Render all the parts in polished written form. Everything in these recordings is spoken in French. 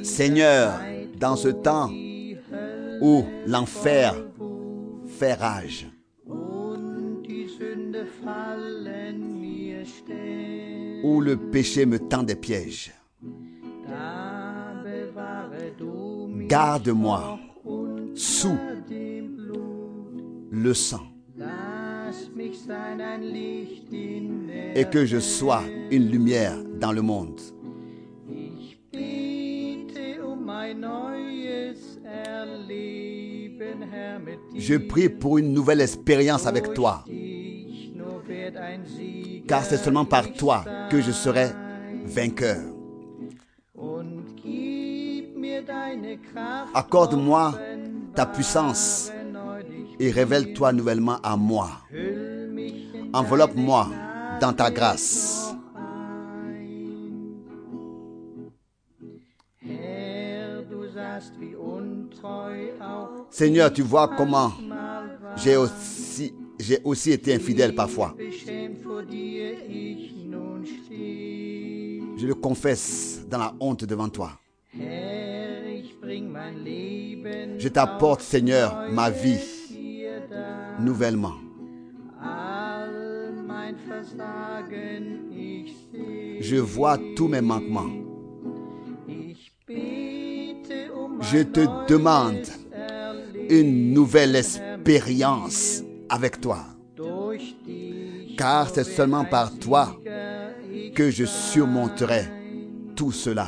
Seigneur, dans ce temps où l'enfer fait rage, où le péché me tend des pièges, garde-moi sous le sang et que je sois une lumière dans le monde. Je prie pour une nouvelle expérience avec toi, car c'est seulement par toi que je serai vainqueur. Accorde-moi ta puissance et révèle-toi nouvellement à moi. Enveloppe-moi dans ta grâce. Seigneur, tu vois comment j'ai aussi été infidèle parfois. Je le confesse dans la honte devant toi. Je t'apporte, Seigneur, ma vie nouvellement. Je vois tous mes manquements. Je te demande une nouvelle expérience avec toi, car c'est seulement par toi que je surmonterai tout cela.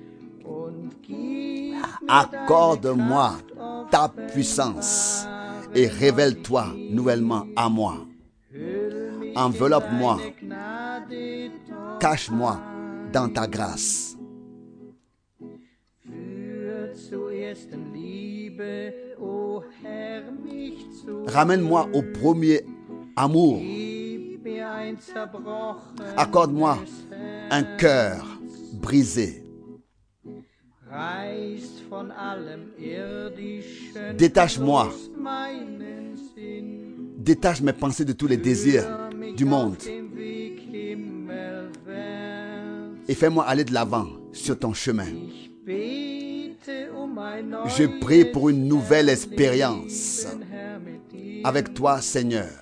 Accorde-moi ta puissance et révèle-toi nouvellement à moi. Enveloppe-moi, cache-moi dans ta grâce. Ramène-moi au premier amour. Accorde-moi un cœur brisé. Détache-moi. Détache mes pensées de tous les désirs du monde. Et fais-moi aller de l'avant sur ton chemin. Je prie pour une nouvelle expérience avec toi, Seigneur.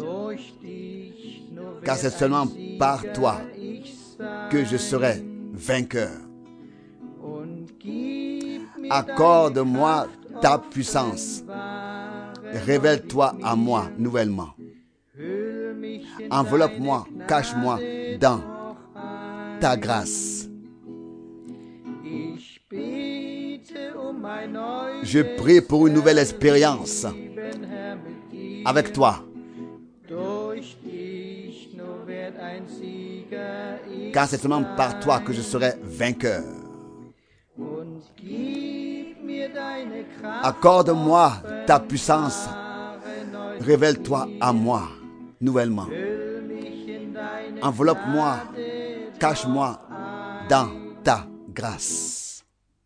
Car c'est seulement par toi que je serai vainqueur. Accorde-moi ta puissance. Révèle-toi à moi nouvellement. Enveloppe-moi, cache-moi dans ta grâce. Je prie pour une nouvelle expérience avec toi. Car c'est seulement par toi que je serai vainqueur. Accorde-moi ta puissance. Révèle-toi à moi nouvellement. Enveloppe-moi, cache-moi dans ta grâce.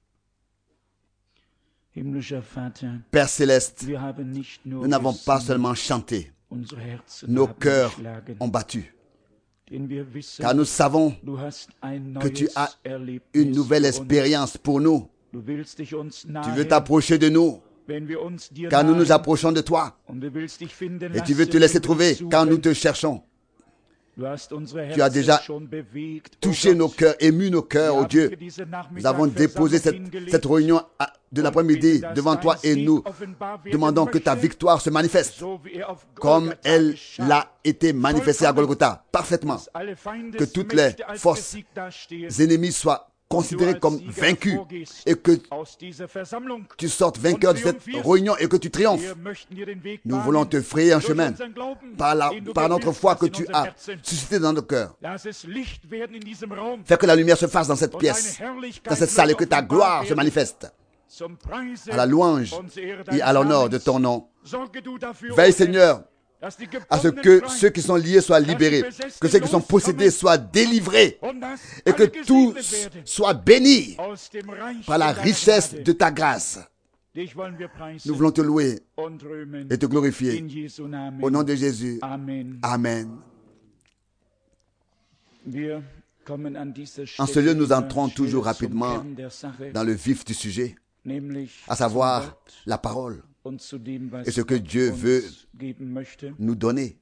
Père céleste, nous n'avons pas seulement chanté, nos cœurs ont battu. Car nous savons que tu as une nouvelle expérience pour nous. Tu veux t'approcher de nous, car nous nous approchons de toi. Et tu veux te laisser trouver quand nous te cherchons. Tu as déjà touché nos cœurs, ému nos cœurs, oh Dieu. Nous avons déposé cette réunion de l'après-midi devant toi et nous demandons que ta victoire se manifeste comme elle l'a été manifestée à Golgotha, parfaitement. Que toutes les forces ennemies soient considérées comme vaincues et que tu sortes vainqueur de cette réunion et que tu triomphes. Nous voulons te frayer un chemin par notre foi que tu as suscité dans nos cœurs. Fais que la lumière se fasse dans cette pièce, dans cette salle et que ta gloire se manifeste à la louange et à l'honneur de ton nom. Veille, Seigneur, à ce que ceux qui sont liés soient libérés, que ceux qui sont possédés soient délivrés et que tous soient bénis par la richesse de ta grâce. Nous voulons te louer et te glorifier. Au nom de Jésus. Amen. En ce lieu, nous entrons toujours rapidement dans le vif du sujet, à savoir la parole et ce que Dieu veut nous donner.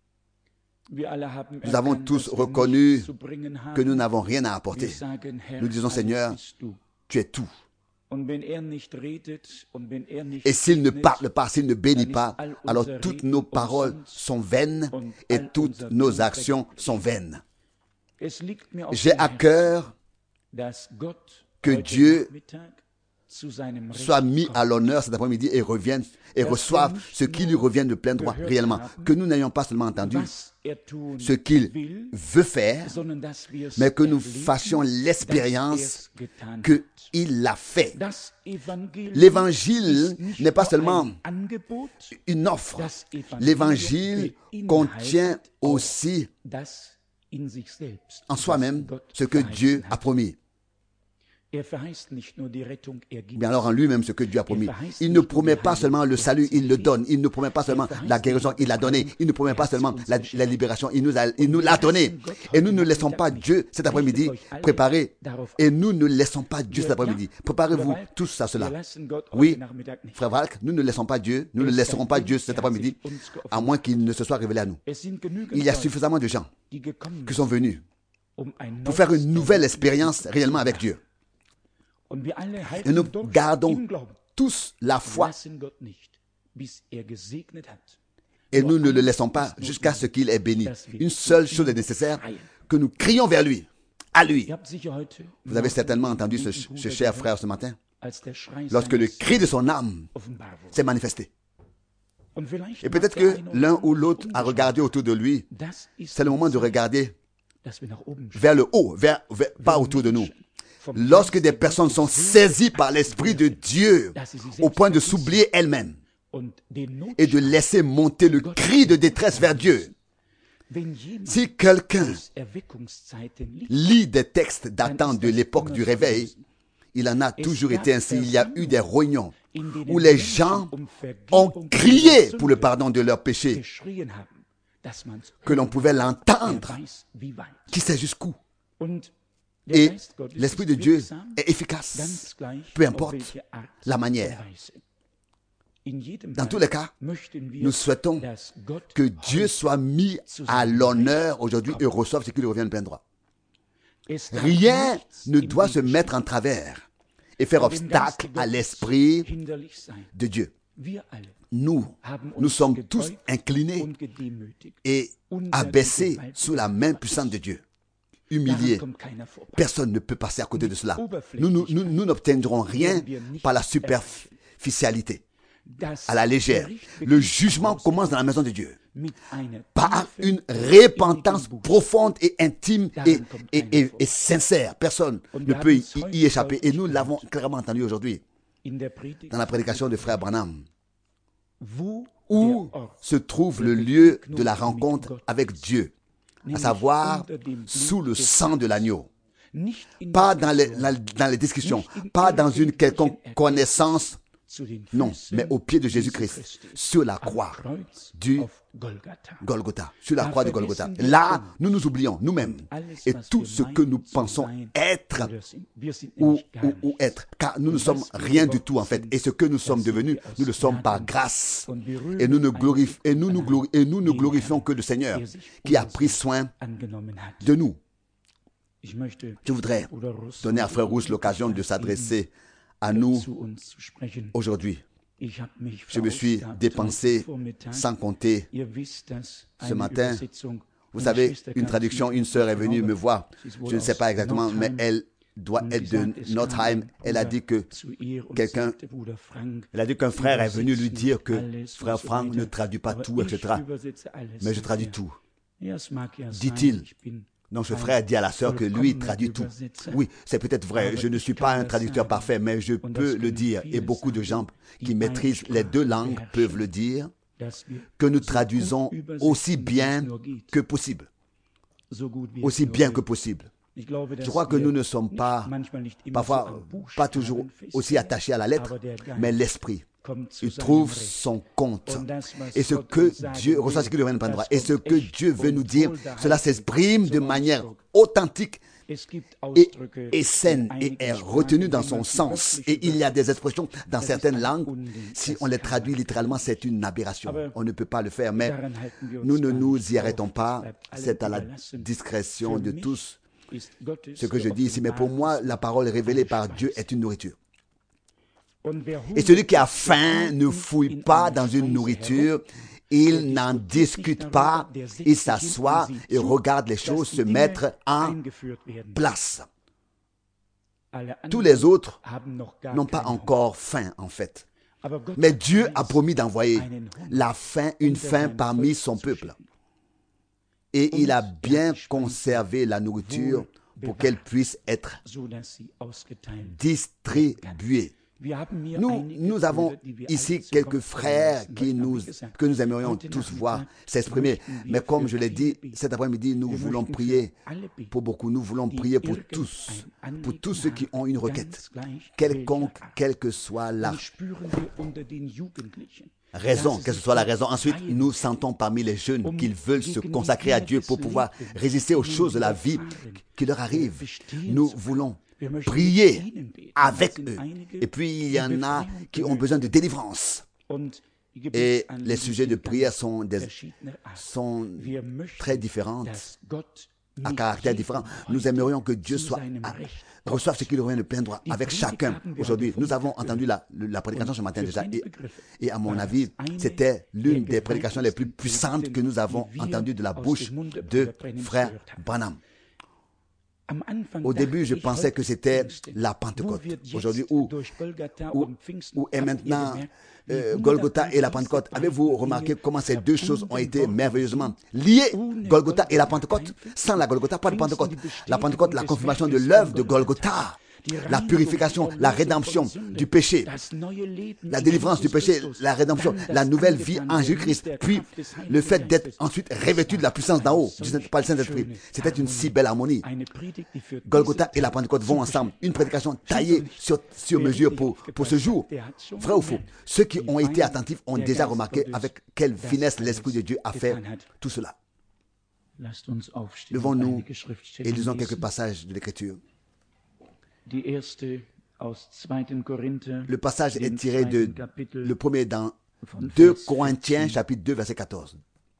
Nous avons tous reconnu que nous n'avons rien à apporter. Nous disons, Seigneur, tu es tout. Et s'il ne parle pas, s'il ne bénit pas, alors toutes nos paroles sont vaines et toutes nos actions sont vaines. J'ai à cœur que Dieu soit mis à l'honneur cet après-midi et revienne et reçoive ce qui lui revient de plein droit réellement. Que nous n'ayons pas seulement entendu ce qu'il veut faire, mais que nous fassions l'expérience qu'il l'a fait. L'évangile n'est pas seulement une offre. L'évangile contient aussi en soi-même ce que Dieu a promis. Mais alors en lui-même ce que Dieu a promis. Il ne promet pas seulement le salut, il le donne. Il ne promet pas seulement la guérison, il l'a donné. Il ne promet pas seulement la libération, il nous l'a donné. Et nous ne laissons pas Dieu cet après-midi préparer. Et nous ne laissons pas Dieu cet après-midi. Préparez-vous tous à cela. Oui, frère Valk, nous ne laissons pas Dieu, nous ne laisserons pas Dieu cet après-midi, à moins qu'il ne se soit révélé à nous. Il y a suffisamment de gens qui sont venus pour faire une nouvelle expérience réellement avec Dieu. Et nous gardons tous la foi et nous ne le laissons pas jusqu'à ce qu'il ait béni. Une seule chose est nécessaire, que nous crions vers lui, à lui. Vous avez certainement entendu ce cher frère ce matin, lorsque le cri de son âme s'est manifesté. Et peut-être que l'un ou l'autre a regardé autour de lui. C'est le moment de regarder vers le haut, pas autour de nous. Lorsque des personnes sont saisies par l'Esprit de Dieu au point de s'oublier elles-mêmes et de laisser monter le cri de détresse vers Dieu. Si quelqu'un lit des textes datant de l'époque du réveil, il en a toujours été ainsi. Il y a eu des réunions où les gens ont crié pour le pardon de leurs péchés, que l'on pouvait l'entendre. Qui sait jusqu'où? Et l'Esprit de Dieu est efficace, peu importe la manière. Dans tous les cas, nous souhaitons que Dieu soit mis à l'honneur aujourd'hui et reçoive ce qui lui revient de plein droit. Rien ne doit se mettre en travers et faire obstacle à l'Esprit de Dieu. Nous sommes tous inclinés et abaissés sous la main puissante de Dieu. Humiliés. Personne ne peut passer à côté de cela. Nous n'obtiendrons rien par la superficialité, à la légère. Le jugement commence dans la maison de Dieu par une repentance profonde et intime et sincère. Personne ne peut y échapper. Et nous l'avons clairement entendu aujourd'hui dans la prédication de frère Branham, où se trouve le lieu de la rencontre avec Dieu, à savoir sous le sang de l'agneau. Pas dans les discussions, pas dans une quelconque connaissance, non, mais au pied de Jésus-Christ, sur la croix du Golgotha, sur la croix de Golgotha. Là, nous nous oublions nous-mêmes et tout ce que nous pensons être ou être, car nous ne sommes rien du tout en fait. Et ce que nous sommes devenus, nous le sommes par grâce. Et nous ne glorifions que le Seigneur qui a pris soin de nous. Je voudrais donner à Frère Rousse l'occasion de s'adresser à nous aujourd'hui. Je me suis dépensé sans compter ce matin. Vous savez, une traduction, une sœur est venue me voir. Je ne sais pas exactement, mais elle doit être de Nordheim. Elle a dit que qu'un frère est venu lui dire que frère Franck ne traduit pas tout, etc. Mais je traduis tout, dit-il. Donc ce frère dit à la sœur que lui traduit tout. Oui, c'est peut-être vrai, je ne suis pas un traducteur parfait, mais je peux le dire, et beaucoup de gens qui maîtrisent les deux langues peuvent le dire, que nous traduisons aussi bien que possible. Aussi bien que possible. Je crois que nous ne sommes pas, parfois, pas toujours aussi attachés à la lettre, mais l'esprit. Il trouve son compte. Et ce que Dieu reçoit, ce qui lui vient de droit. Et ce que Dieu veut nous dire, cela s'exprime de manière authentique est saine et est retenue dans son sens. Et il y a des expressions dans certaines langues, si on les traduit littéralement, c'est une aberration. On ne peut pas le faire, mais nous ne nous y arrêtons pas. C'est à la discrétion de tous ce que je dis ici. Mais pour moi, la parole révélée par Dieu est une nourriture. Et celui qui a faim ne fouille pas dans une nourriture. Il n'en discute pas, il s'assoit et regarde les choses se mettre en place. Tous les autres n'ont pas encore faim, en fait. Mais Dieu a promis d'envoyer une faim parmi son peuple. Et il a bien conservé la nourriture pour qu'elle puisse être distribuée. Nous avons ici quelques frères que nous aimerions tous voir s'exprimer. Mais comme je l'ai dit, cet après-midi, nous voulons prier pour beaucoup. Nous voulons prier pour tous ceux qui ont une requête, quelconque, quelle que soit la raison, que ce soit la raison. Ensuite, nous sentons parmi les jeunes qu'ils veulent se consacrer à Dieu pour pouvoir résister aux choses de la vie qui leur arrivent. Nous voulons prier avec eux. Et puis, il y en a qui ont besoin de délivrance. Et les sujets de prière sont très différents, à caractère différent. Nous aimerions que Dieu reçoive ce qu'il revient de plein droit avec chacun aujourd'hui. Nous avons entendu la prédication ce matin déjà. Et à mon avis, c'était l'une des prédications les plus puissantes que nous avons entendues de la bouche de frère Branham. Au début, je pensais que c'était la Pentecôte. Aujourd'hui, où est maintenant Golgotha et la Pentecôte. Avez-vous remarqué comment ces deux choses ont été merveilleusement liées, Golgotha et la Pentecôte? Sans la Golgotha, pas de Pentecôte. La Pentecôte, la confirmation de l'œuvre de Golgotha. La purification, la rédemption du péché, la délivrance du péché, la rédemption, la nouvelle vie en Jésus-Christ, puis le fait d'être ensuite revêtu de la puissance d'en haut, par le Saint-Esprit. C'était une si belle harmonie. Golgotha et la Pentecôte vont ensemble. Une prédication taillée sur mesure pour ce jour. Vrai ou faux? Ceux qui ont été attentifs ont déjà remarqué avec quelle finesse l'Esprit de Dieu a fait tout cela. Levons-nous et lisons quelques passages de l'Écriture. Le passage est tiré le premier dans 2 Corinthiens chapitre 2 verset 14.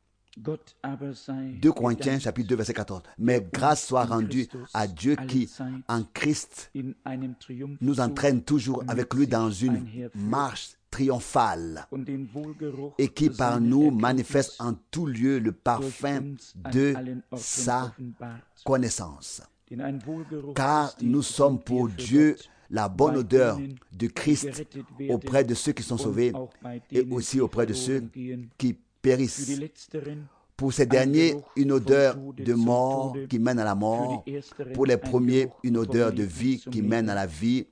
2 Corinthiens chapitre 2 verset 14. Mais grâce soit rendue à Dieu qui, en Christ, nous entraîne toujours avec lui dans une marche triomphale et qui par nous manifeste en tout lieu le parfum de sa connaissance. Car nous sommes pour Dieu la bonne odeur de Christ auprès de ceux qui sont sauvés et aussi auprès de ceux qui périssent. Pour ces derniers, une odeur de mort qui mène à la mort. Pour les premiers, une odeur de vie qui mène à la vie.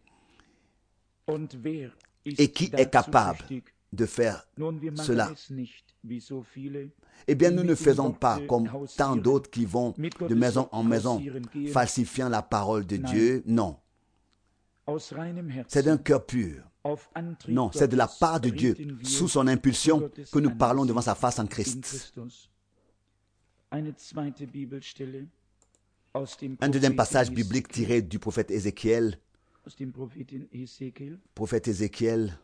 Et qui est capable de faire cela? Eh bien, nous ne faisons pas comme tant d'autres qui vont de maison en maison, falsifiant la parole de Dieu. Non. C'est d'un cœur pur. Non, c'est de la part de Dieu, sous son impulsion, que nous parlons devant sa face en Christ. Un deuxième passage biblique tiré du prophète Ézéchiel. Prophète Ézéchiel.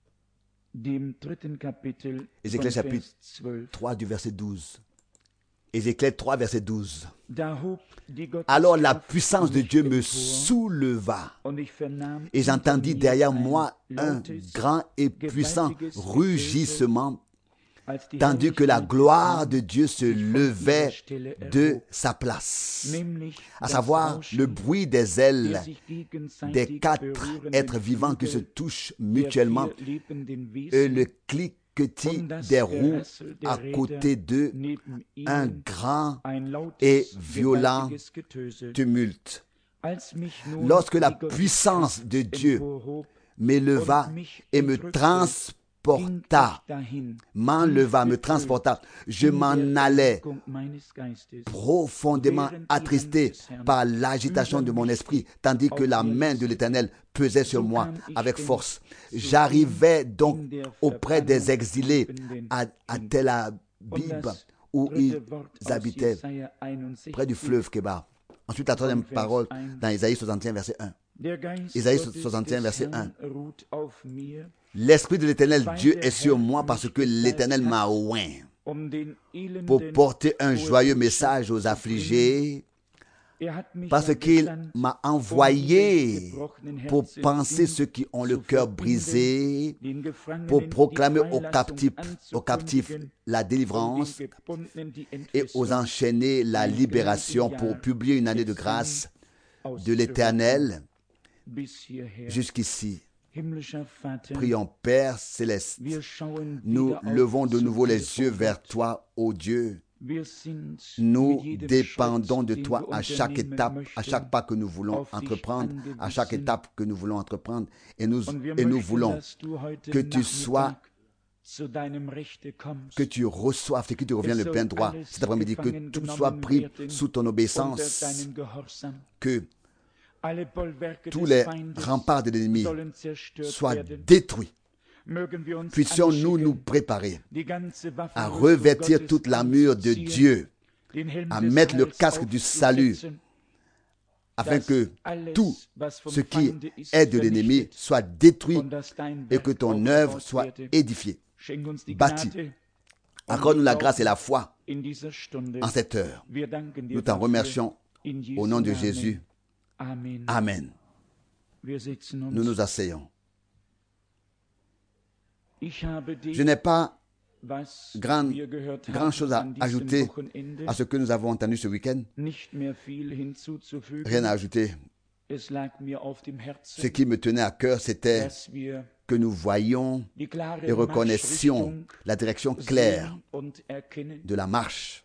Ézéchiel chapitre 3 du verset 12. Ézéchiel 3 verset 12. Alors la puissance de Dieu me souleva et j'entendis derrière moi un grand et puissant rugissement tandis que la gloire de Dieu se levait de sa place, à savoir le bruit des ailes des 4 êtres vivants qui se touchent mutuellement et le cliquetis des roues à côté d'eux, un grand et violent tumulte. Lorsque la puissance de Dieu m'éleva et me transporta, je m'en allais profondément attristé par l'agitation de mon esprit, tandis que la main de l'Éternel pesait sur moi avec force. J'arrivais donc auprès des exilés à Tel Abib, où ils habitaient, près du fleuve Kébar. Ensuite, la troisième parole dans Isaïe 61, verset 1. Isaïe 61, verset 1. L'Esprit de l'Éternel Dieu est sur moi parce que l'Éternel m'a oint pour porter un joyeux message aux affligés, parce qu'il m'a envoyé pour panser ceux qui ont le cœur brisé, pour proclamer aux captifs la délivrance et aux enchaînés la libération, pour publier une année de grâce de l'Éternel jusqu'ici. Prions, Père céleste, nous levons de nouveau les yeux vers toi, ô Dieu. Nous dépendons de toi à chaque étape, à chaque pas que nous voulons entreprendre, à chaque étape que nous voulons entreprendre. Et nous voulons que tu sois, que tu reçoives ce qui te revient le plein droit cet après-midi, que tout soit pris sous ton obéissance, que tous les remparts de l'ennemi soient détruits. Puissions-nous nous préparer à revêtir toute l'armure de Dieu, à mettre le casque du salut, afin que tout ce qui est de l'ennemi soit détruit et que ton œuvre soit édifiée, bâtie. Accorde-nous la grâce et la foi en cette heure. Nous t'en remercions au nom de Jésus. Amen. Nous nous asseyons. Je n'ai pas grand chose à ajouter à ce que nous avons entendu ce week-end. Rien à ajouter. Ce qui me tenait à cœur, c'était que nous voyions et reconnaissions la direction claire de la marche.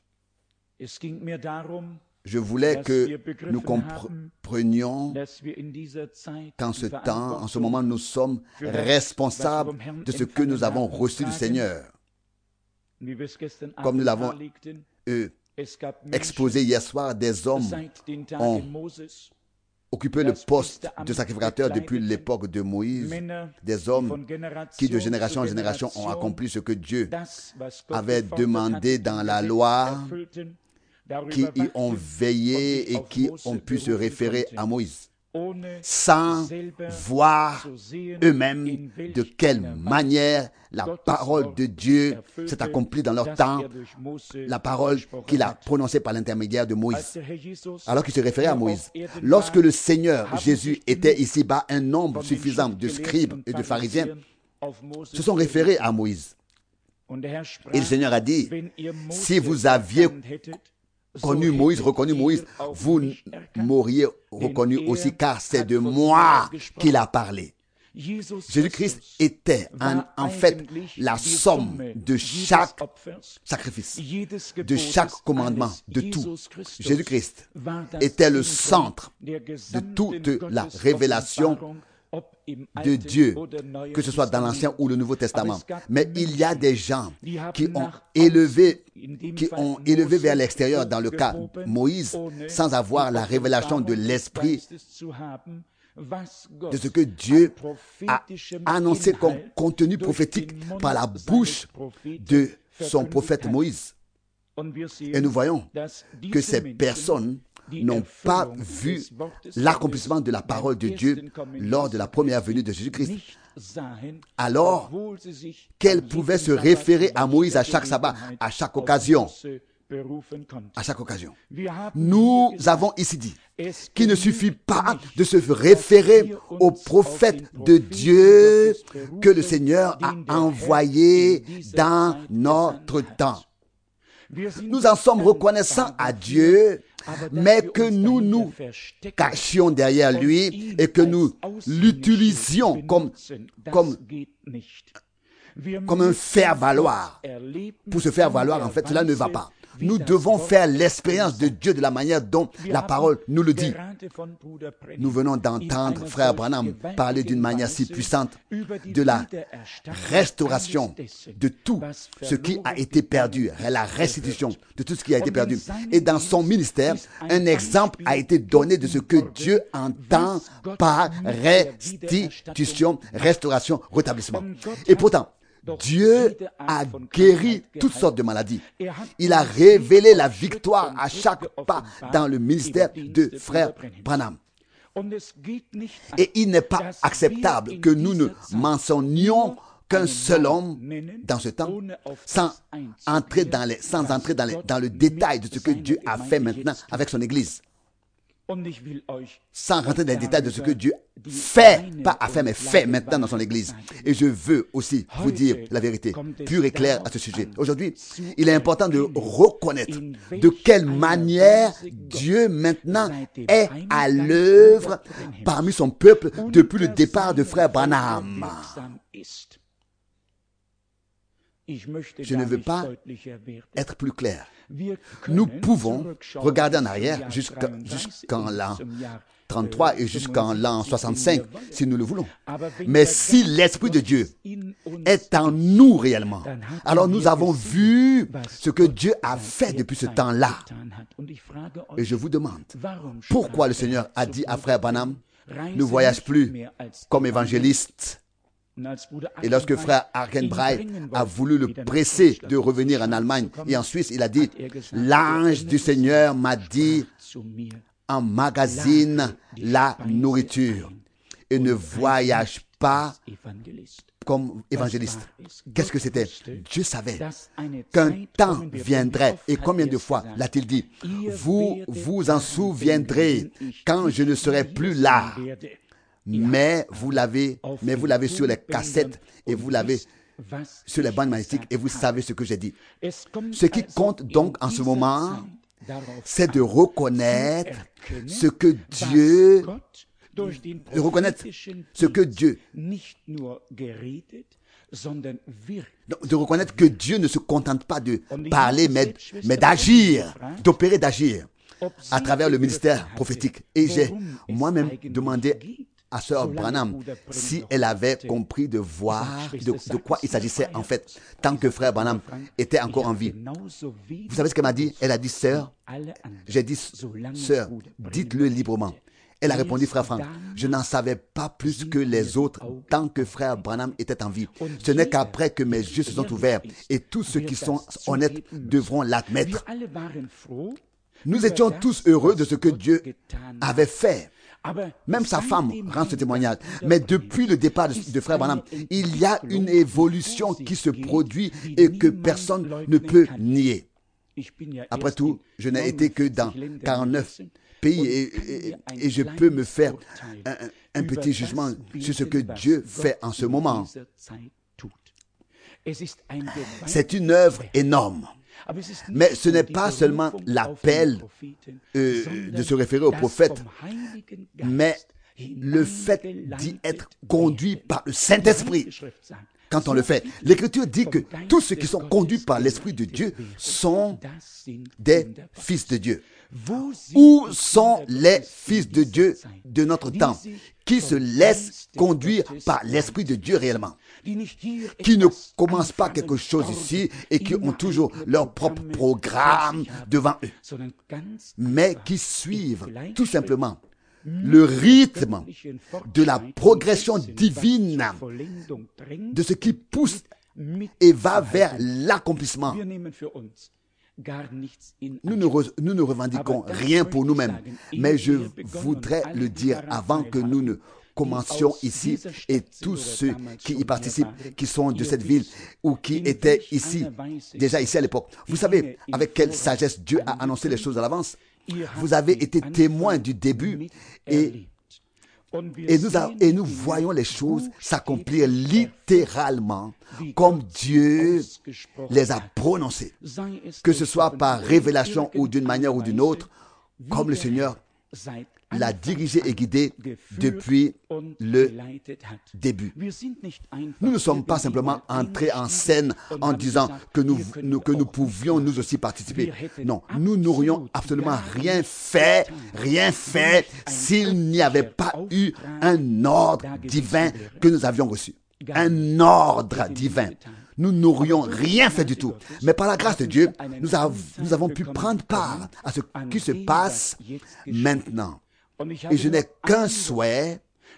Je voulais que nous comprenions qu'en ce temps, en ce moment, nous sommes responsables de ce que nous avons reçu du Seigneur. Comme nous l'avons exposé hier soir, des hommes ont occupé le poste de sacrificateur depuis l'époque de Moïse. Des hommes qui, de génération en génération, ont accompli ce que Dieu avait demandé dans la loi, qui y ont veillé et qui ont pu se référer à Moïse, sans voir eux-mêmes de quelle manière la parole de Dieu s'est accomplie dans leur temps, la parole qu'il a prononcée par l'intermédiaire de Moïse, alors qu'il se référait à Moïse. Lorsque le Seigneur Jésus était ici-bas, un nombre suffisant de scribes et de pharisiens se sont référés à Moïse. Et le Seigneur a dit, si vous aviez connu Moïse, reconnu Moïse, vous m'auriez reconnu aussi, car c'est de moi qu'il a parlé. Jésus-Christ était en fait la somme de chaque sacrifice, de chaque commandement, de tout. Jésus-Christ était le centre de toute la révélation de Dieu, que ce soit dans l'Ancien ou le Nouveau Testament. Mais il y a des gens qui ont élevé vers l'extérieur, dans le cas Moïse, sans avoir la révélation de l'Esprit, de ce que Dieu a annoncé comme contenu prophétique par la bouche de son prophète Moïse. Et nous voyons que ces personnes n'ont pas vu l'accomplissement de la parole de Dieu lors de la première venue de Jésus-Christ, alors qu'elles pouvaient se référer à Moïse à chaque sabbat, à chaque occasion. Nous avons ici dit qu'il ne suffit pas de se référer au prophète de Dieu que le Seigneur a envoyé dans notre temps. Nous en sommes reconnaissants à Dieu, mais que nous nous cachions derrière lui et que nous l'utilisions comme un faire-valoir. Pour se faire valoir, en fait, cela ne va pas. Nous devons faire l'expérience de Dieu de la manière dont la parole nous le dit. Nous venons d'entendre Frère Branham parler d'une manière si puissante de la restauration de tout ce qui a été perdu, la restitution de tout ce qui a été perdu. Et dans son ministère, un exemple a été donné de ce que Dieu entend par restitution, restauration, rétablissement. Et pourtant, Dieu a guéri toutes sortes de maladies. Il a révélé la victoire à chaque pas dans le ministère de frère Branham. Et il n'est pas acceptable que nous ne mentionnions qu'un seul homme dans ce temps, sans entrer dans le détail de ce que Dieu a fait maintenant avec son Église. Sans rentrer dans les détails de ce que Dieu fait, pas a fait, mais fait maintenant dans son Église. Et je veux aussi vous dire la vérité, pure et claire à ce sujet. Aujourd'hui, il est important de reconnaître de quelle manière Dieu maintenant est à l'œuvre parmi son peuple depuis le départ de frère Branham. Je ne veux pas être plus clair. Nous pouvons regarder en arrière jusqu'en l'an 33 et jusqu'en l'an 65, si nous le voulons. Mais si l'Esprit de Dieu est en nous réellement, alors nous avons vu ce que Dieu a fait depuis ce temps-là. Et je vous demande, pourquoi le Seigneur a dit à frère Branham, ne voyage plus comme évangéliste. Et lorsque frère Arkenbraith a voulu le presser de revenir en Allemagne et en Suisse, il a dit, l'ange du Seigneur m'a dit, emmagasine la nourriture et ne voyage pas comme évangéliste. Qu'est-ce que c'était? Dieu savait qu'un temps viendrait. Et combien de fois l'a-t-il dit? Vous vous en souviendrez quand je ne serai plus là. Mais vous l'avez sur les cassettes et vous l'avez sur les bandes magnétiques et vous savez ce que j'ai dit. Ce qui compte donc en ce moment, c'est de reconnaître ce que Dieu, de reconnaître que Dieu ne se contente pas de parler, mais d'agir, d'opérer, d'agir à travers le ministère prophétique. Et j'ai moi-même demandé à sœur Branham si elle avait compris de voir de quoi il s'agissait en fait, tant que frère Branham était encore en vie. Vous savez ce qu'elle m'a dit? Elle a dit, sœur, j'ai dit, sœur, dites-le librement. Elle a répondu, frère Franck, je n'en savais pas plus que les autres tant que frère Branham était en vie. Ce n'est qu'après que mes yeux se sont ouverts et tous ceux qui sont honnêtes devront l'admettre. Nous étions tous heureux de ce que Dieu avait fait. Même sa femme rend ce témoignage. Mais depuis le départ de frère Branham, il y a une évolution qui se produit et que personne ne peut nier. Après tout, je n'ai été que dans 49 pays et je peux me faire un petit jugement sur ce que Dieu fait en ce moment. C'est une œuvre énorme. Mais ce n'est pas seulement l'appel de se référer au prophète, mais le fait d'y être conduit par le Saint-Esprit. Quand on le fait, l'Écriture dit que tous ceux qui sont conduits par l'Esprit de Dieu sont des fils de Dieu. Où sont les fils de Dieu de notre temps qui se laissent conduire par l'Esprit de Dieu réellement? Qui ne commencent pas quelque chose ici et qui ont toujours leur propre programme devant eux, mais qui suivent tout simplement le rythme de la progression divine, de ce qui pousse et va vers l'accomplissement. Nous ne revendiquons rien pour nous-mêmes, mais je voudrais le dire avant que nous ne commencions ici, et tous ceux qui y participent, qui sont de cette ville ou qui étaient ici, déjà ici à l'époque. Vous savez avec quelle sagesse Dieu a annoncé les choses à l'avance. Vous avez été témoins du début et nous voyons les choses s'accomplir littéralement comme Dieu les a prononcées, que ce soit par révélation ou d'une manière ou d'une autre, comme le Seigneur l'a dirigé et guidé depuis le début. Nous ne sommes pas simplement entrés en scène en disant que nous pouvions nous aussi participer. Non, nous n'aurions absolument rien fait s'il n'y avait pas eu un ordre divin que nous avions reçu. Un ordre divin. Nous n'aurions rien fait du tout. Mais par la grâce de Dieu, nous avons pu prendre part à ce qui se passe maintenant. Et je n'ai qu'un souhait,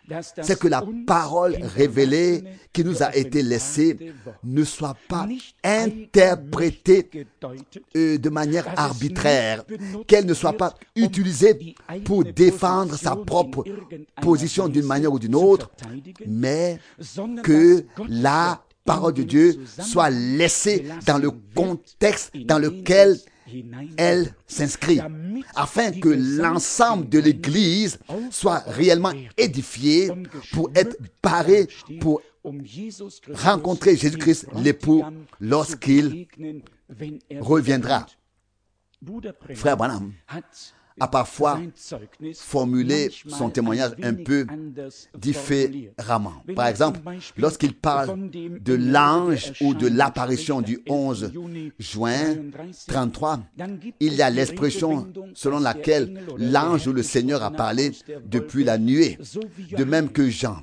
c'est que la parole révélée qui nous a été laissée ne soit pas interprétée de manière arbitraire, qu'elle ne soit pas utilisée pour défendre sa propre position d'une manière ou d'une autre, mais que la parole de Dieu soit laissée dans le contexte dans lequel elle s'inscrit, afin que l'ensemble de l'Église soit réellement édifié pour être paré pour rencontrer Jésus-Christ, l'époux, lorsqu'il reviendra. Frère Branham a parfois formulé son témoignage un peu différemment. Par exemple, lorsqu'il parle de l'ange ou de l'apparition du 11 juin 33, il y a l'expression selon laquelle l'ange ou le Seigneur a parlé depuis la nuée. De même que Jean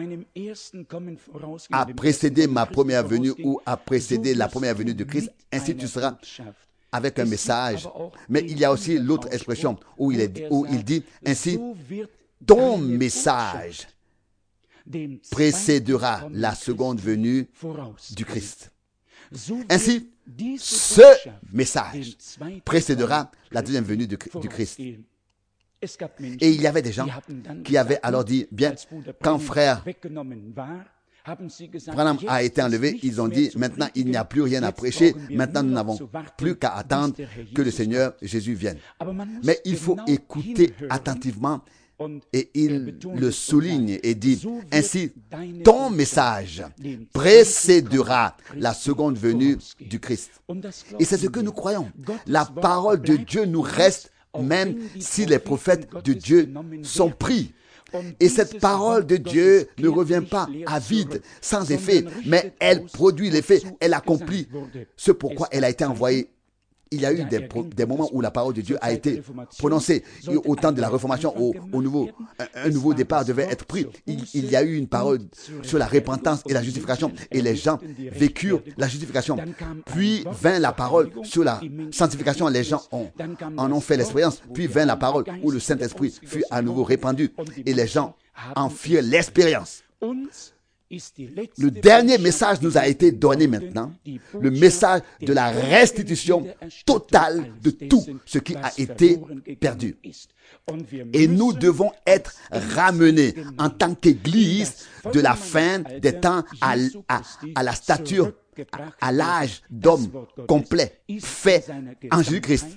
a précédé ma première venue ou a précédé la première venue de Christ, ainsi tu seras avec un message. Mais il y a aussi l'autre expression où il dit ainsi, ton message précédera la seconde venue du Christ. Ainsi, ce message précédera la deuxième venue du Christ. Et il y avait des gens qui avaient alors dit, bien, quand frère Branham a été enlevé, ils ont dit, maintenant il n'y a plus rien à prêcher, maintenant nous n'avons plus qu'à attendre que le Seigneur Jésus vienne. Mais il faut écouter attentivement, et il le souligne et dit, ainsi ton message précédera la seconde venue du Christ. Et c'est ce que nous croyons. La parole de Dieu nous reste même si les prophètes de Dieu sont pris. Et cette parole de Dieu ne revient pas à vide, sans effet, mais elle produit l'effet, elle accomplit ce pourquoi elle a été envoyée. Il y a eu des moments où la parole de Dieu a été prononcée. Au temps de la Réformation, un nouveau départ devait être pris. Il y a eu une parole sur la repentance et la justification, et les gens vécurent la justification. Puis vint la parole sur la sanctification, les gens en ont fait l'expérience. Puis vint la parole où le Saint-Esprit fut à nouveau répandu, et les gens en firent l'expérience. Le dernier message nous a été donné maintenant, le message de la restitution totale de tout ce qui a été perdu. Et nous devons être ramenés en tant qu'Église de la fin des temps à la stature, à l'âge d'homme complet, fait en Jésus-Christ.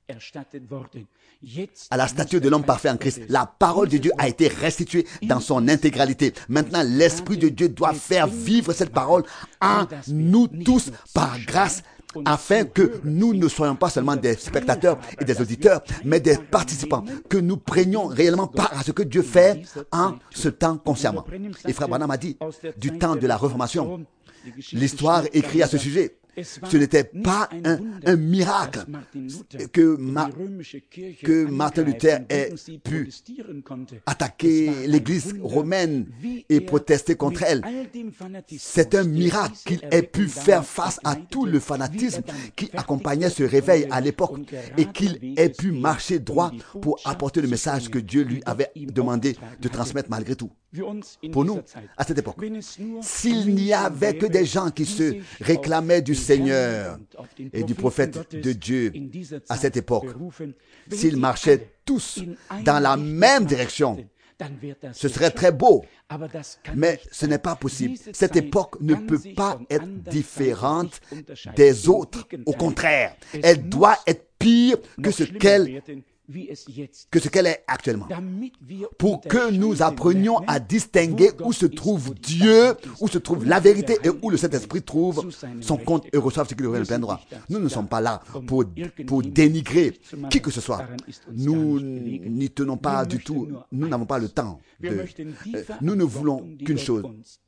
À la stature de l'homme parfait en Christ. La parole de Dieu a été restituée dans son intégralité. Maintenant, l'Esprit de Dieu doit faire vivre cette parole en nous tous par grâce, afin que nous ne soyons pas seulement des spectateurs et des auditeurs, mais des participants, que nous prenions réellement part à ce que Dieu fait en ce temps consciemment. Et Frère Branham a dit, du temps de la Réformation, l'histoire écrite à ce sujet, ce n'était pas un miracle que Martin Luther ait pu attaquer l'Église romaine et protester contre elle. C'est un miracle qu'il ait pu faire face à tout le fanatisme qui accompagnait ce réveil à l'époque, et qu'il ait pu marcher droit pour apporter le message que Dieu lui avait demandé de transmettre malgré tout. Pour nous, à cette époque, s'il n'y avait que des gens qui se réclamaient du Seigneur et du prophète de Dieu à cette époque, s'ils marchaient tous dans la même direction, ce serait très beau, mais ce n'est pas possible. Cette époque ne peut pas être différente des autres. Au contraire, elle doit être pire que ce qu'elle est actuellement, pour que nous apprenions à distinguer où se trouve Dieu, où se trouve la vérité, et où le Saint-Esprit trouve son compte et reçoive ce qu'il aurait le plein droit. Nous ne sommes pas là pour dénigrer qui que ce soit. Nous n'y tenons pas du tout. Nous n'avons pas le temps. Nous ne voulons qu'une chose.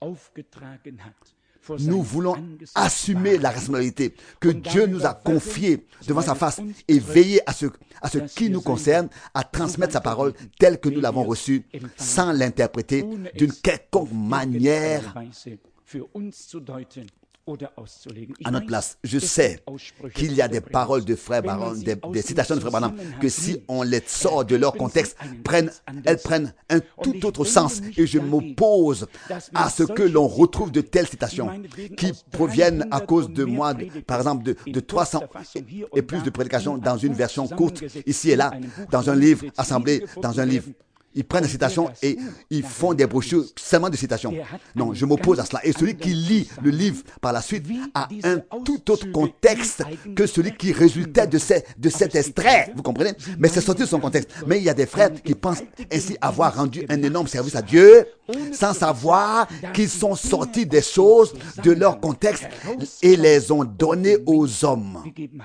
Nous voulons assumer la responsabilité que Dieu nous a confiée devant sa face et veiller à ce qui nous concerne, à transmettre sa parole telle que nous l'avons reçue, sans l'interpréter d'une quelconque manière à notre place. Je sais qu'il y a des paroles de Frère Branham, des citations de Frère Branham, que si on les sort de leur contexte, elles prennent un tout autre sens. Et je m'oppose à ce que l'on retrouve de telles citations qui proviennent à cause de moi, par exemple, de 300 et plus de prédications dans une version courte, ici et là, dans un livre, assemblé dans un livre. Ils prennent des citations et ils font des brochures seulement de citations. Non, je m'oppose à cela. Et celui qui lit le livre par la suite a un tout autre contexte que celui qui résultait de cet extrait. Vous comprenez? Mais c'est sorti de son contexte. Mais il y a des frères qui pensent ainsi avoir rendu un énorme service à Dieu sans savoir qu'ils sont sortis des choses de leur contexte et les ont données aux hommes.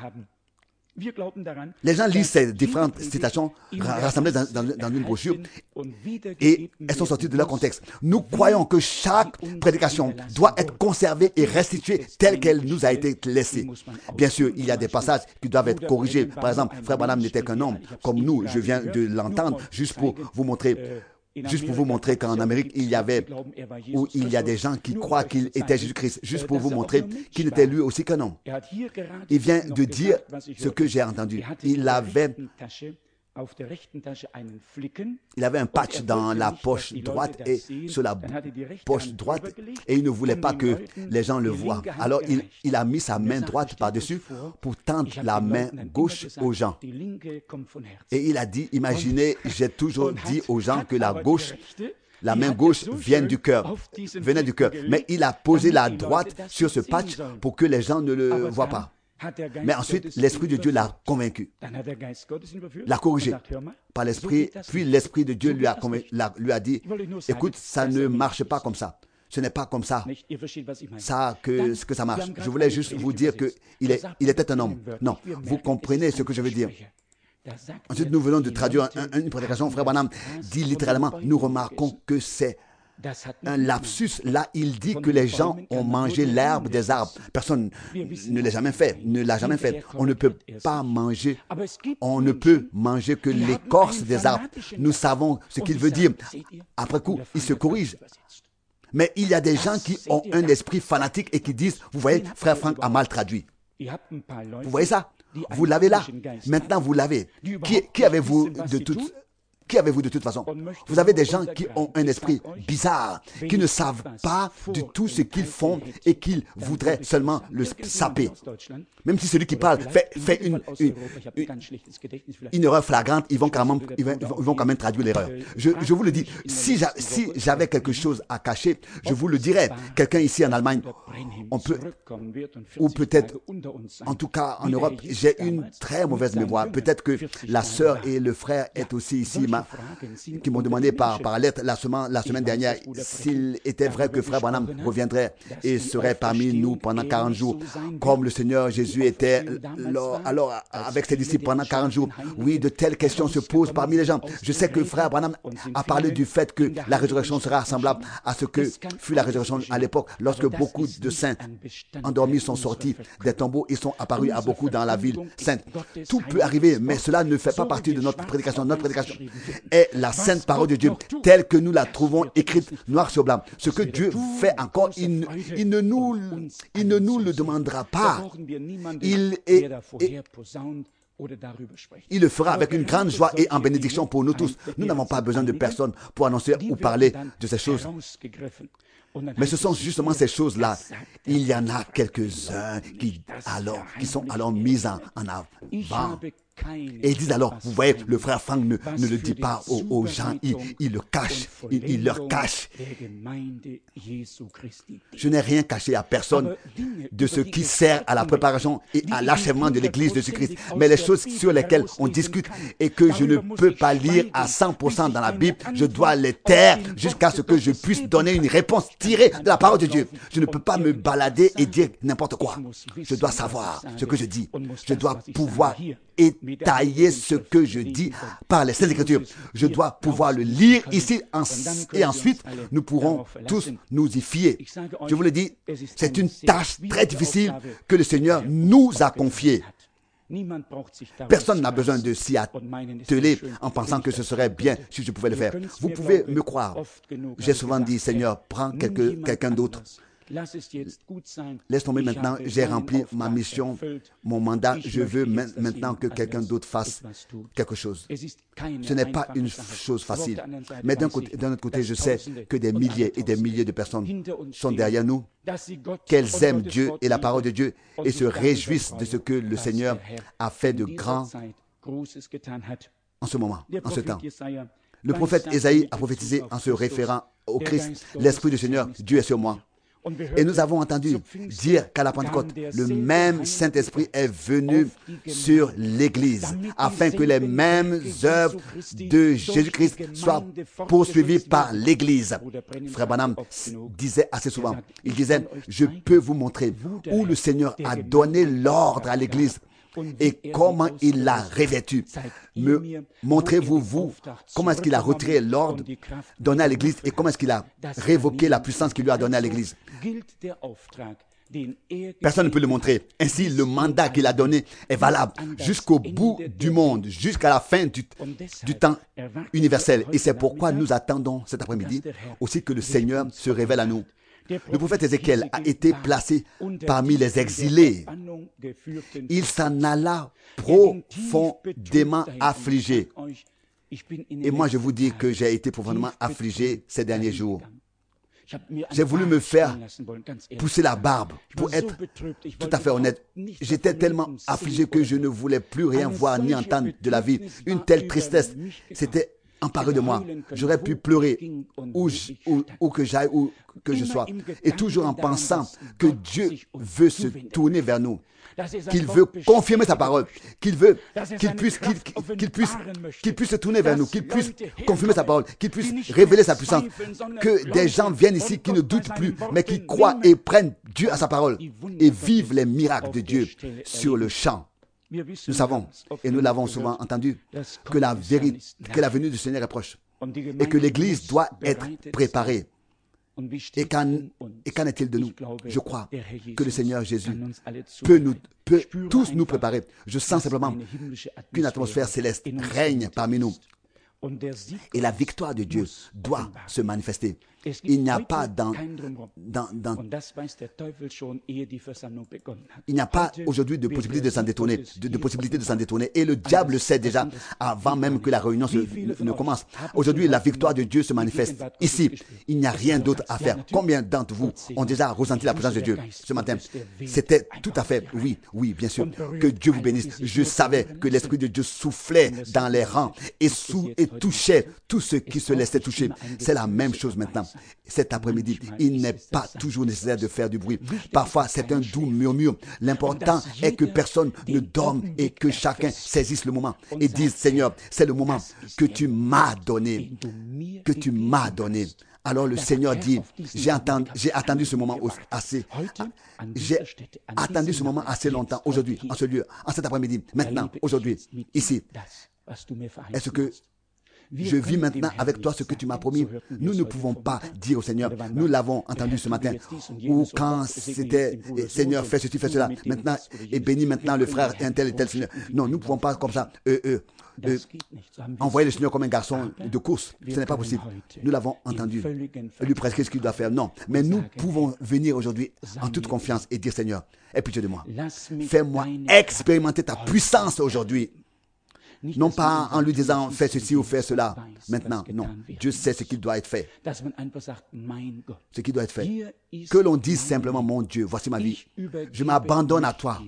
Les gens lisent ces différentes citations rassemblées dans une brochure et elles sont sorties de leur contexte. Nous croyons que chaque prédication doit être conservée et restituée telle qu'elle nous a été laissée. Bien sûr, il y a des passages qui doivent être corrigés. Par exemple, Frère Branham n'était qu'un homme, comme nous, je viens de l'entendre, juste pour vous montrer qu'en Amérique, il y a des gens qui croient qu'il était Jésus-Christ, juste pour vous montrer qu'il était lui aussi qu'un homme. Il vient de dire ce que j'ai entendu. Il avait un patch dans la poche droite et sur la poche droite et il ne voulait pas que les gens le voient. Alors il a mis sa main droite par-dessus pour tendre la main gauche aux gens. Et il a dit, imaginez, j'ai toujours dit aux gens que la main gauche venait du cœur. Mais il a posé la droite sur ce patch pour que les gens ne le voient pas. Mais ensuite, l'Esprit de Dieu l'a convaincu, l'a corrigé par l'Esprit, puis l'Esprit de Dieu lui a dit, écoute, ça ne marche pas comme ça. Ce n'est pas comme ça que ça marche. Je voulais juste vous dire qu'il était un homme. Non, vous comprenez ce que je veux dire. Ensuite, nous venons de traduire une prédication. Frère Branham dit littéralement, nous remarquons que c'est un lapsus. Là, il dit que les gens ont mangé l'herbe des arbres. Personne ne l'a jamais fait. On ne peut pas manger. On ne peut manger que l'écorce des arbres. Nous savons ce qu'il veut dire. Après coup, il se corrige. Mais il y a des gens qui ont un esprit fanatique et qui disent, vous voyez, Frère Frank a mal traduit. Vous voyez ça? Vous l'avez là. Maintenant, vous l'avez. Qui avez-vous de toute façon? Vous avez des gens qui ont un esprit bizarre, qui ne savent pas du tout ce qu'ils font et qu'ils voudraient seulement le saper. Même si celui qui parle fait une erreur flagrante, ils vont quand même traduire l'erreur. Je vous le dis, si j'avais quelque chose à cacher, je vous le dirais. Quelqu'un ici en Allemagne, ou peut-être, en tout cas en Europe, j'ai une très mauvaise mémoire. Peut-être que la sœur et le frère est aussi ici, qui m'ont demandé par lettre la semaine dernière s'il était vrai que Frère Branham reviendrait et serait parmi nous pendant 40 jours, comme le Seigneur Jésus était alors avec ses disciples pendant 40 jours. Oui, de telles questions se posent parmi les gens. Je sais que Frère Branham a parlé du fait que la résurrection sera semblable à ce que fut la résurrection à l'époque, lorsque beaucoup de saints endormis sont sortis des tombeaux et sont apparus à beaucoup dans la ville sainte. Tout peut arriver, mais cela ne fait pas partie de notre prédication. Notre prédication est la sainte parole de Dieu, telle que nous la trouvons écrite noir sur blanc. Ce que Dieu fait encore, il ne nous le demandera pas. Il le fera avec une grande joie et en bénédiction pour nous tous. Nous n'avons pas besoin de personne pour annoncer ou parler de ces choses. Mais ce sont justement ces choses-là. Il y en a quelques-uns qui sont alors mis en avant. Et ils disent alors, vous voyez, le frère Frank ne le dit pas aux gens, il le cache, il leur cache. Je n'ai rien caché à personne de ce qui sert à la préparation et à l'achèvement de l'Église de Jésus-Christ. Mais les choses sur lesquelles on discute et que je ne peux pas lire à 100% dans la Bible, je dois les taire jusqu'à ce que je puisse donner une réponse tirée de la parole de Dieu. Je ne peux pas me balader et dire n'importe quoi. Je dois savoir ce que je dis. Je dois pouvoir étayer ce que je dis par les Saintes Écritures. Je dois pouvoir le lire ici et ensuite nous pourrons tous nous y fier. Je vous le dis, c'est une tâche très difficile que le Seigneur nous a confiée. Personne n'a besoin de s'y atteler en pensant que ce serait bien si je pouvais le faire. Vous pouvez me croire. J'ai souvent dit, Seigneur, prends quelqu'un d'autre. Laisse tomber maintenant, j'ai rempli ma mission, mon mandat, je veux maintenant que quelqu'un d'autre fasse quelque chose. Ce n'est pas une chose facile. Mais d'un autre côté, je sais que des milliers et des milliers de personnes sont derrière nous, qu'elles aiment Dieu et la parole de Dieu et se réjouissent de ce que le Seigneur a fait de grand en ce moment, en ce temps. Le prophète Ésaïe a prophétisé en se référant au Christ, l'Esprit du Seigneur, Dieu est sur moi. Et nous avons entendu dire qu'à la Pentecôte, le même Saint-Esprit est venu sur l'Église, afin que les mêmes œuvres de Jésus-Christ soient poursuivies par l'Église. Frère Branham disait assez souvent, il disait, je peux vous montrer où le Seigneur a donné l'ordre à l'Église et comment il l'a revêtu. Montrez-vous, comment est-ce qu'il a retiré l'ordre donné à l'Église et comment est-ce qu'il a révoqué la puissance qu'il lui a donnée à l'Église. Personne ne peut le montrer. Ainsi, le mandat qu'il a donné est valable jusqu'au bout du monde, jusqu'à la fin du temps universel. Et c'est pourquoi nous attendons cet après-midi aussi que le Seigneur se révèle à nous. Le prophète Ézéchiel a été placé parmi les exilés. Il s'en alla profondément affligé. Et moi, je vous dis que j'ai été profondément affligé ces derniers jours. J'ai voulu me faire pousser la barbe pour être tout à fait honnête. J'étais tellement affligé que je ne voulais plus rien voir ni entendre de la vie. Une telle tristesse s'était emparée de moi. J'aurais pu pleurer où que j'aille, où que je sois. Et toujours en pensant que Dieu veut se tourner vers nous, qu'il veut confirmer sa parole, qu'il puisse se tourner vers nous, qu'il puisse confirmer sa parole, qu'il puisse révéler sa puissance, que des gens viennent ici qui ne doutent plus, mais qui croient et prennent Dieu à sa parole et vivent les miracles de Dieu sur le champ. Nous savons, et nous l'avons souvent entendu, que la venue du Seigneur est proche et que l'Église doit être préparée. Et qu'en est-il de nous? Je crois que le Seigneur Jésus peut tous nous préparer. Je sens simplement qu'une atmosphère céleste règne parmi nous. Et la victoire de Dieu doit se manifester. Il n'y a pas aujourd'hui de possibilité de s'en détourner, Et le diable le sait déjà avant même que la réunion ne commence. Aujourd'hui, la victoire de Dieu se manifeste ici. Il n'y a rien d'autre à faire. Combien d'entre vous ont déjà ressenti la présence de Dieu ce matin? C'était tout à fait, oui, bien sûr. Que Dieu vous bénisse. Je savais que l'Esprit de Dieu soufflait dans les rangs et touchait tous ceux qui se laissaient toucher. C'est la même chose maintenant. Cet après-midi, il n'est pas toujours nécessaire de faire du bruit. Parfois, c'est un doux murmure. L'important est que personne ne dorme et que chacun saisisse le moment et dise, Seigneur, c'est le moment que tu m'as donné. Alors le Seigneur dit, j'ai attendu ce moment assez longtemps aujourd'hui, en ce lieu, en cet après-midi, maintenant, aujourd'hui, ici. Est-ce que je vis maintenant avec toi ce que tu m'as promis? Nous ne pouvons pas dire au Seigneur, nous l'avons entendu ce matin, ou quand c'était Seigneur, fais ceci, fais cela, maintenant, et bénis maintenant le frère un tel et tel Seigneur. Non, nous ne pouvons pas comme ça, envoyer le Seigneur comme un garçon de course. Ce n'est pas possible. Nous l'avons entendu. Lui prescrire ce qu'il doit faire. Non. Mais nous pouvons venir aujourd'hui en toute confiance et dire, Seigneur, aie pitié de moi. Fais-moi expérimenter ta puissance aujourd'hui. Non pas en lui disant, fais ceci ou fais cela. Maintenant, non. Dieu sait ce qu'il doit être fait. Ce qui doit être fait. Que l'on dise simplement, mon Dieu, voici ma vie. Je m'abandonne à toi.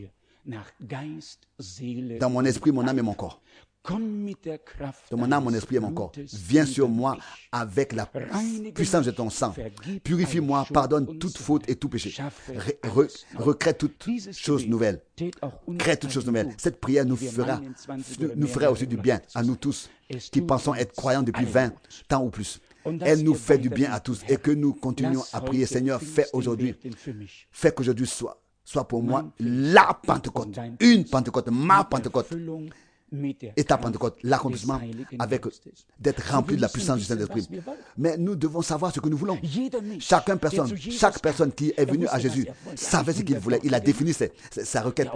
Dans mon esprit, mon âme et mon corps. Dans mon âme, mon esprit et mon corps. Viens sur moi avec la puissance de ton sang. Purifie-moi, pardonne toute faute et tout péché. Recrée toutes choses nouvelles. Crée toutes choses nouvelles. Cette prière nous fera aussi du bien à nous tous qui pensons être croyants depuis 20 ans ou plus. Elle nous fait du bien à tous et que nous continuons à prier. Seigneur, fais qu'aujourd'hui soit pour moi la Pentecôte, une Pentecôte, ma Pentecôte. étape Pentecôte, l'accomplissement avec d'être rempli de la puissance du Saint-Esprit. Mais nous devons savoir ce que nous voulons. Chaque personne qui est venue à Jésus savait ce qu'il voulait. Il a défini sa requête.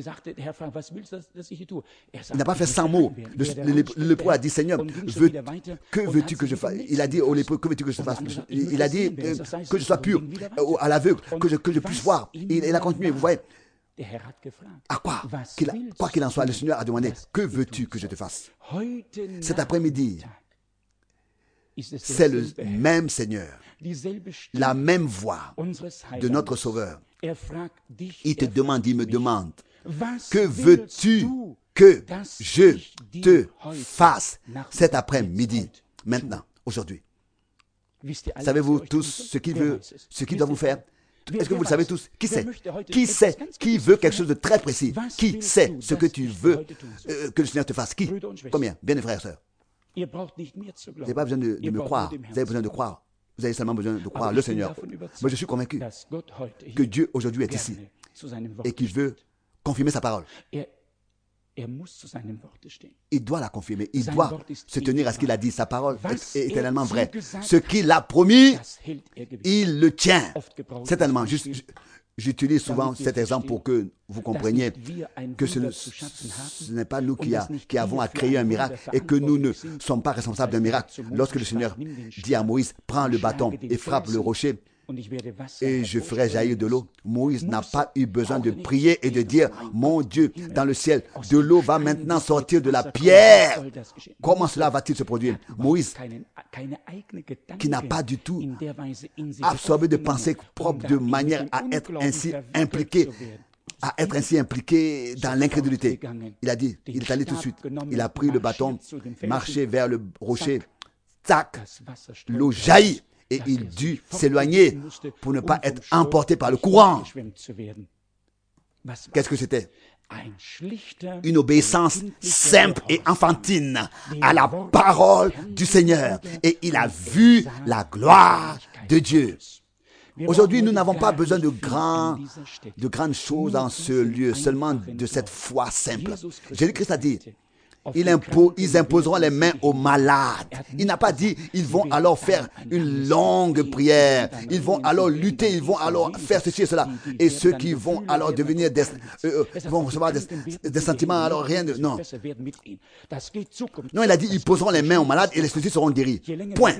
Il n'a pas fait 100 mots. Le lépreux a dit, Seigneur, que veux-tu que je fasse? Il a dit au lépreux, que veux-tu que je fasse? Il a dit que je sois pur, à l'aveugle, que je puisse voir. Il a continué, vous voyez. À quoi qu'il en soit, le Seigneur a demandé, que veux-tu que je te fasse? Cet après-midi, c'est le même Seigneur, la même voix de notre Sauveur. Il te demande, il me demande, que veux-tu que je te fasse cet après-midi, maintenant, aujourd'hui? Savez-vous tous ce qu'il doit vous faire? Est-ce que vous le savez tous? Qui sait? Qui veut quelque chose de très précis? Qui sait ce que tu veux que le Seigneur te fasse? Qui? Combien? Bien des frères et sœurs. Vous n'avez pas besoin de me croire. Vous avez besoin de croire. Vous avez seulement besoin de croire le Seigneur. Moi, je suis convaincu que Dieu aujourd'hui est ici et qu'il veut confirmer sa parole. Il doit la confirmer. Il doit se tenir à ce qu'il a dit. Sa parole est éternellement vraie. Ce qu'il a promis, il le tient. Certainement. J'utilise souvent cet exemple pour que vous compreniez que ce n'est pas nous qui avons à créer un miracle et que nous ne sommes pas responsables d'un miracle. Lorsque le Seigneur dit à Moïse, prends le bâton et frappe le rocher, et je ferai jaillir de l'eau. Moïse n'a pas eu besoin de prier et de dire, mon Dieu, dans le ciel, de l'eau va maintenant sortir de la pierre. Comment cela va-t-il se produire? Moïse, qui n'a pas du tout absorbé de pensée propre de manière à être ainsi impliqué dans l'incrédulité. Il a dit, il est allé tout de suite. Il a pris le bâton, marché vers le rocher. Tac, l'eau jaillit. Et il dut s'éloigner pour ne pas être emporté par le courant. Qu'est-ce que c'était? Une obéissance simple et enfantine à la parole du Seigneur. Et il a vu la gloire de Dieu. Aujourd'hui, nous n'avons pas besoin de grandes choses dans ce lieu, seulement de cette foi simple. Jésus-Christ a dit, ils imposeront les mains aux malades. Il n'a pas dit, ils vont alors faire une longue prière. Ils vont alors lutter, ils vont alors faire ceci et cela. Et ceux qui vont alors devenir vont recevoir des sentiments, alors rien de... Non. Non, il a dit, ils poseront les mains aux malades et les ceux-ci seront guéris. Point.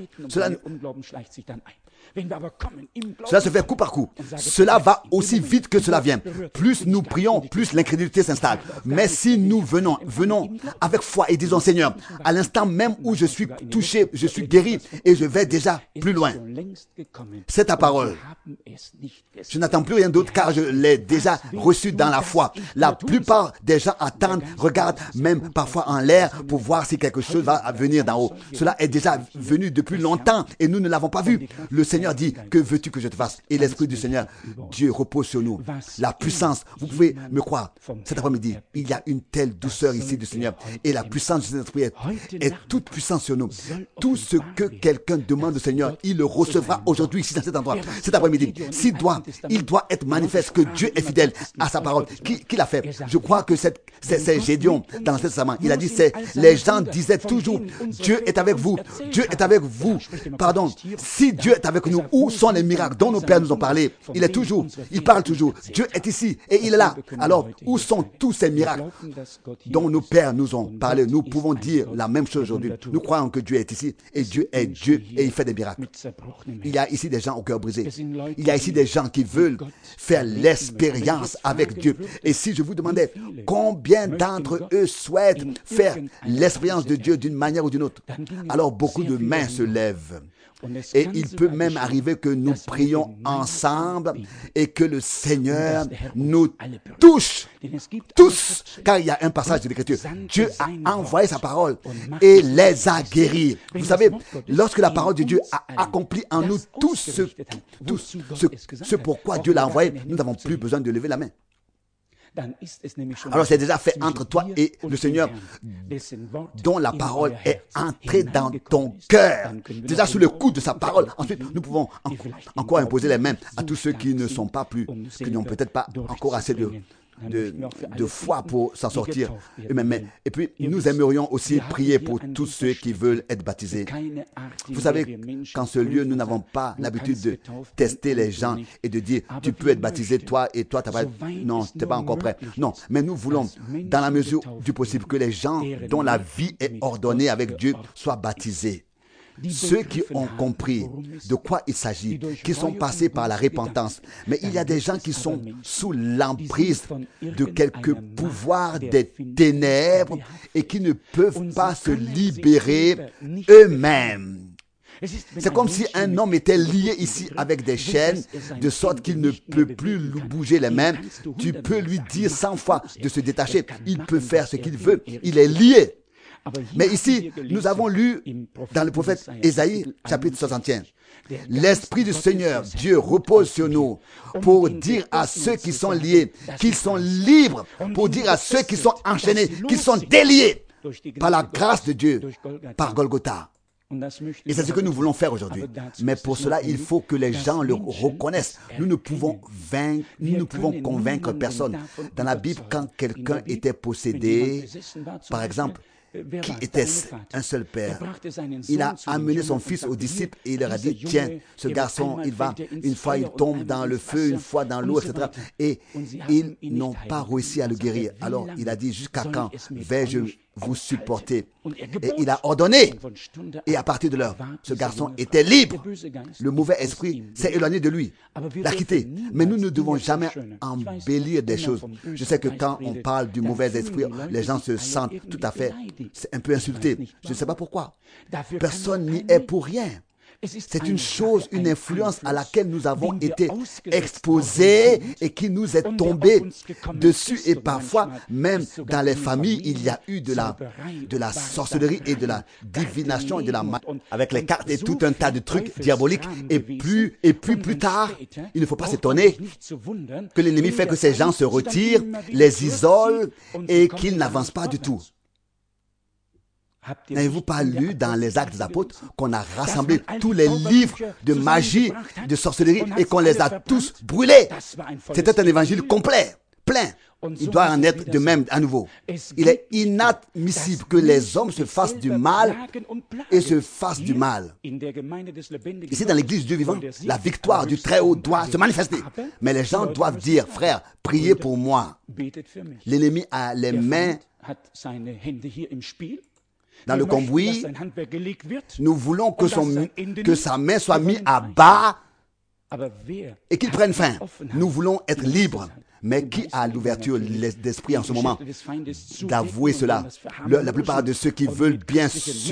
Cela se fait coup par coup. Cela va aussi vite que cela vient. Plus nous prions, plus l'incrédulité s'installe. Mais si nous venons avec foi et disons, Seigneur, à l'instant même où je suis touché, je suis guéri et je vais déjà plus loin. C'est ta parole. Je n'attends plus rien d'autre car je l'ai déjà reçu dans la foi. La plupart des gens attendent, regardent même parfois en l'air pour voir si quelque chose va venir d'en haut. Cela est déjà venu depuis longtemps et nous ne l'avons pas vu. Le Seigneur dit, que veux-tu que je te fasse? Et l'Esprit du Seigneur, Dieu repose sur nous. La puissance, vous pouvez me croire, cet après-midi, il y a une telle douceur ici du Seigneur. Et la puissance du Saint-Esprit est toute puissante sur nous. Tout ce que quelqu'un demande au Seigneur, il le recevra aujourd'hui ici dans cet endroit. Cet après-midi, il doit être manifeste que Dieu est fidèle à sa parole. Qui l'a fait? Je crois que c'est Gédéon dans l'Ancien Testament. Il a dit, les gens disaient toujours, Dieu est avec vous. Dieu est avec vous. Pardon. Si Dieu est avec nous, où sont les miracles dont nos pères nous ont parlé? Il parle toujours. Dieu est ici et il est là. Alors, où sont tous ces miracles dont nos pères nous ont parlé? Nous pouvons dire la même chose aujourd'hui. Nous croyons que Dieu est ici et Dieu est Dieu et il fait des miracles. Il y a ici des gens au cœur brisé. Il y a ici des gens qui veulent faire l'expérience avec Dieu. Et si je vous demandais combien d'entre eux souhaitent faire l'expérience de Dieu d'une manière ou d'une autre, alors beaucoup de mains se lèvent. Et il peut même arriver que nous prions ensemble et que le Seigneur nous touche tous. Car il y a un passage de l'Écriture. Dieu a envoyé sa parole et les a guéris. Vous savez, lorsque la parole de Dieu a accompli en nous tout ce pourquoi Dieu l'a envoyé, nous n'avons plus besoin de lever la main. Alors c'est déjà fait entre toi et le Seigneur dont la parole est entrée dans ton cœur, déjà sous le coup de sa parole. Ensuite nous pouvons encore imposer les mains à tous ceux qui ne sont pas plus, qui n'ont peut-être pas encore assez de de foi pour s'en sortir eux-mêmes. Et puis, nous aimerions aussi prier pour tous ceux qui veulent être baptisés. Vous savez, qu'en ce lieu, nous n'avons pas l'habitude de tester les gens et de dire, tu peux être baptisé, toi, et toi, non, tu n'es pas encore prêt. Non, mais nous voulons, dans la mesure du possible, que les gens dont la vie est ordonnée avec Dieu soient baptisés. Ceux qui ont compris de quoi il s'agit, qui sont passés par la repentance. Mais il y a des gens qui sont sous l'emprise de quelques pouvoirs des ténèbres et qui ne peuvent pas se libérer eux-mêmes. C'est comme si un homme était lié ici avec des chaînes, de sorte qu'il ne peut plus bouger les mains. Tu peux lui dire 100 fois de se détacher. Il peut faire ce qu'il veut. Il est lié. Mais ici, nous avons lu dans le prophète Ésaïe, chapitre 61, « L'Esprit du Seigneur, Dieu, repose sur nous pour dire à ceux qui sont liés qu'ils sont libres, pour dire à ceux qui sont enchaînés qu'ils sont déliés par la grâce de Dieu, par Golgotha. » Et c'est ce que nous voulons faire aujourd'hui. Mais pour cela, il faut que les gens le reconnaissent. Nous ne pouvons convaincre personne. Dans la Bible, quand quelqu'un était possédé, par exemple, qui était-ce? Un seul père. Il a amené son fils aux disciples et il leur a dit, tiens, ce garçon, il va, une fois il tombe dans le feu, une fois dans l'eau, etc. Et ils n'ont pas réussi à le guérir. Alors il a dit, jusqu'à quand vais-je vous supporter? Et il a ordonné. Et à partir de l'heure, ce garçon était libre. Le mauvais esprit s'est éloigné de lui, l'a quitté. Mais nous ne devons jamais embellir des choses. Je sais que quand on parle du mauvais esprit, les gens se sentent tout à fait, c'est un peu insulté. Je ne sais pas pourquoi. Personne n'y est pour rien. C'est une chose, une influence à laquelle nous avons été exposés et qui nous est tombée dessus. Et parfois, même dans les familles, il y a eu de la sorcellerie et de la divination et de la magie avec les cartes et tout un tas de trucs diaboliques. Et plus tard, il ne faut pas s'étonner que l'ennemi fait que ces gens se retirent, les isolent et qu'ils n'avancent pas du tout. N'avez-vous pas lu dans les Actes des Apôtres qu'on a rassemblé tous les livres de magie, de sorcellerie et qu'on les a tous brûlés? C'était un évangile complet, plein. Il doit en être de même à nouveau. Il est inadmissible que les hommes se fassent du mal et se fassent du mal. Ici, dans l'église du Dieu vivant, la victoire du Très-Haut doit se manifester. Mais les gens doivent dire, frère, priez pour moi. L'ennemi a les mains dans le cambouis. Nous voulons que sa main soit mise à bas et qu'il prenne fin. Nous voulons être libres. Mais qui a l'ouverture d'esprit en ce moment d'avouer cela? La plupart de ceux qui veulent bien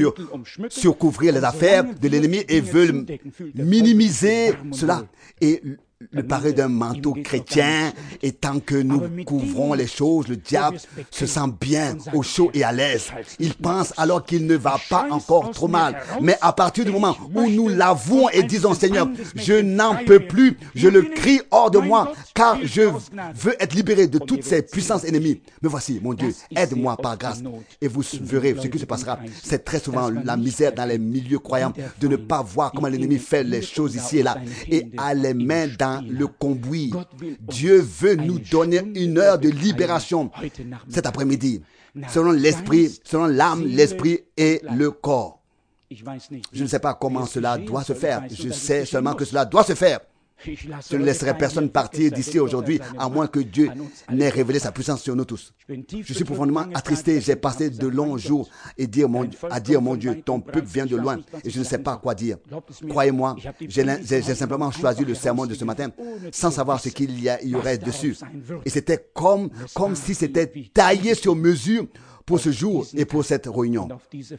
surcouvrir les affaires de l'ennemi et veulent minimiser cela et le parler d'un manteau chrétien, et tant que nous couvrons les choses, le diable se sent bien, au chaud et à l'aise. Il pense alors qu'il ne va pas encore trop mal. Mais à partir du moment où nous l'avouons et disons, Seigneur, je n'en peux plus, je le crie hors de moi, car je veux être libéré de toutes ces puissances ennemies. Me voici, mon Dieu, aide-moi par grâce. Et vous verrez ce qui se passera. C'est très souvent la misère dans les milieux croyants de ne pas voir comment l'ennemi fait les choses ici et là, et a les mains dans le cambouis. Dieu veut nous donner une heure de libération cet après-midi, selon l'esprit, selon l'âme, l'esprit et le corps. Je ne sais pas comment cela doit se faire. Je sais seulement que cela doit se faire. Je ne laisserai personne partir d'ici aujourd'hui, à moins que Dieu n'ait révélé sa puissance sur nous tous. Je suis profondément attristé. J'ai passé de longs jours à dire, mon Dieu, ton peuple vient de loin et je ne sais pas quoi dire. Croyez-moi, j'ai simplement choisi le sermon de ce matin sans savoir ce qu'il y aurait dessus. Et c'était comme si c'était taillé sur mesure pour ce jour et pour cette réunion.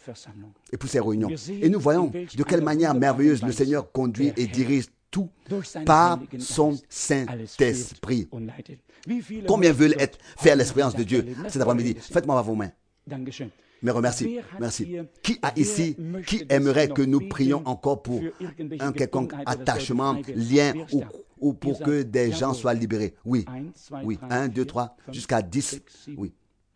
Et pour ces réunions. Et nous voyons de quelle manière merveilleuse le Seigneur conduit et dirige tout par son Saint-Esprit. Combien veulent faire l'expérience de Dieu cet après-midi? Faites-moi vos mains. Mais remercie. Merci. Qui a ici, qui aimerait que nous prions encore pour un quelconque attachement, lien ou pour que des gens soient libérés? Oui. 1, 2, 3, jusqu'à 10. Oui.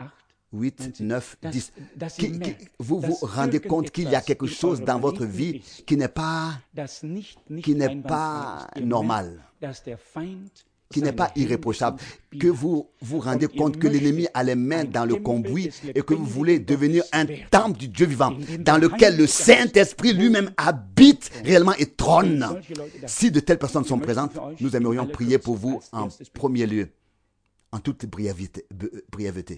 8, 9, 10. Vous vous rendez compte qu'il y a quelque chose dans votre vie qui n'est pas normal. qui n'est pas irréprochable, que vous vous rendez compte que l'ennemi a les mains dans le cambouis et que vous voulez devenir un temple du Dieu vivant dans lequel le Saint-Esprit lui-même habite réellement et trône. Si de telles personnes sont présentes, nous aimerions prier pour vous en premier lieu, en toute brièveté.